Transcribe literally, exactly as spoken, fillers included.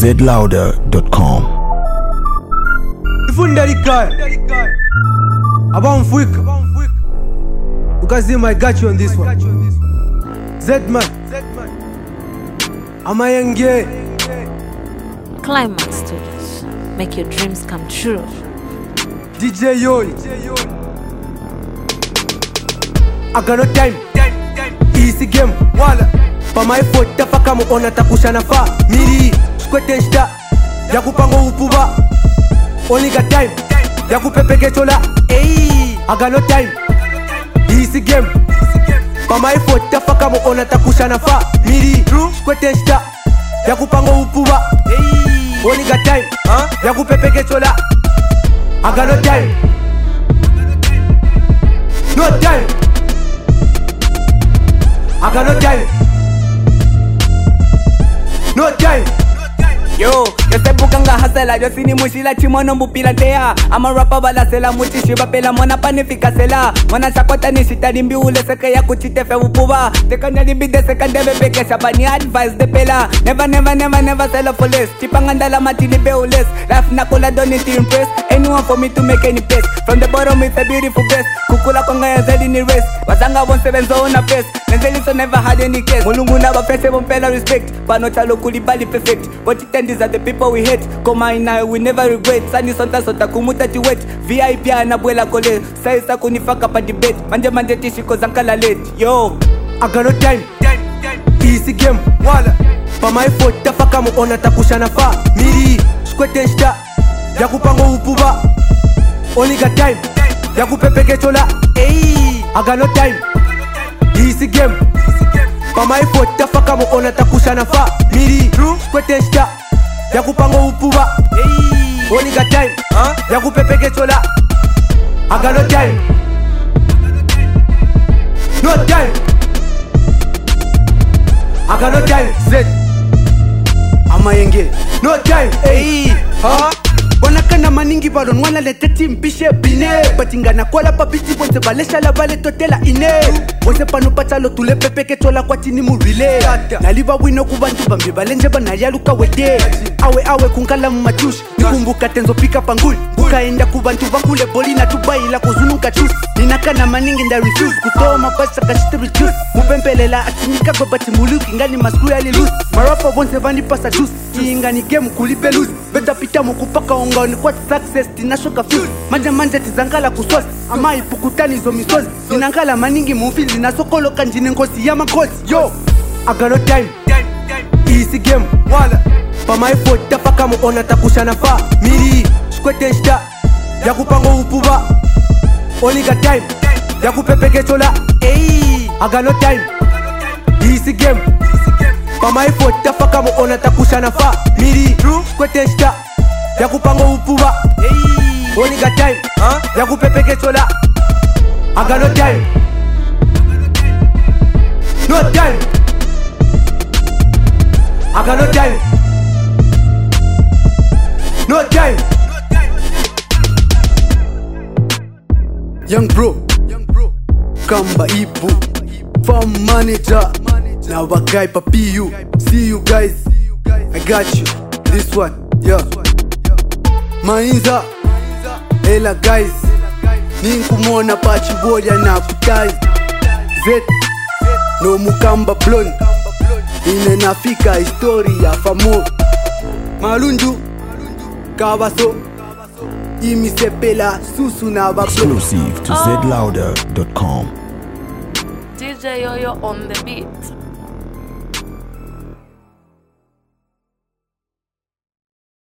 z louder dot com. Fundarikai Abon Fuik Ukazima, I got you on this one. Zedman Amayenge Climax Studios. Make your dreams come true. D J Yoy I got no time. Easy game Wala Pa my foot tafaka mu ona takusha nafa Miri Skwete nshita Yakupango upuba Only got time Yakupepeke chola Hey I got no time. Easy game Pa my foot tafaka mu ona takusha nafa Miri Skwete nshita Yakupango upuba Hey Only got time Yakupepeke chola I got no time. No time. I got no time. No time. Yo, yo se bukanga hasela, yo sini mushila chimono mupiratea. I'm a rapper balasela muchishi bapela mona panifika sela. Mona chakota nishita nimbi ule seke ya kuchitefe upuba. Tekanya nimbi de seka debe beke shabani advice de pela. Never never never never sell for less. Chipangandala matini beoles. Life nakola don't need to impress anyone for me to make any place. From the bottom it's a beautiful place. Kukula konga ya zeli ni race. Wazanga one seven so on a face. Nenzeli so never had any case. Mulungu na wafese bompela respect. Pano chalo kulibali perfect. What it these are the people we hate. Koma ina we never regret. Sani sonta sonta kumuta tiwet. V I P anabuela kole. Saisa kunifaka pa debate. Manje manje tishiko zankala late. Yo I got no time. Easy game Wala Pa my foot tafaka mu ona takusha nafa Miri Skwete nshita Yakupango upuba Only got time Yakupepeke chola Hey I got no time. Easy game Pa my foot tafaka mu ona takusha nafa Miri Skwete nshita Yakupango upuba Hey Only got time Yakupepeke chola I got no time. No time. I got no time. Zed Amayenge No time. Hey huh? Wanakana maningi balon wana leteti mpishe bine Batinga na kola papiti bonse balesha la vale totela ine Wose panu patalo tule pepeke tola kwa tini murile Naliba wino kubantu bambi balenje banayaluka wede Awe awe kunkala mmachush Nikumbuka tenzo pika panguli Bukaenda kubantu bakule boli na tubaila kuzunuka chus Ninakana maningi nda refuse Kutoa mabasa kashite reduce Mupempelela atinika kwa bati muluki Ngani maskru ya li loose Marapa bonse vani pasa juice Ingani game kulipe loose Beta pita mukupaka onga kwa success tinashoka feel manja manja tizangala kusosi ama ipukutani zo misozi tinangala maningi mufili na sokolo kanjine ngosi ya makosi. Yo I got no time. Easy game Wala Pa my foot tafaka mu ona takusha nafa Miri Skwete nshita Yakupango upuba Only got time Yakupepeke chola Hey I got no time. Easy game Pa my foot tafaka mu ona takusha nafa Miri Skwete nshita Yakupango upuba Hey Only got time Yakupepeke chola I got no time. No time. I got no time. No time. Young bro Kamba Ibu Farm manager Now a guy papi you. See you guys. I got you. This one yeah Mainza Ela guys Ninkumona pachi boya na kutai Zet No mukamba blon Ine nafika historia famo Malundu Kawaso Imisepela susu na bablo. Exclusive to z louder dot com. D J Yoyo on the beat.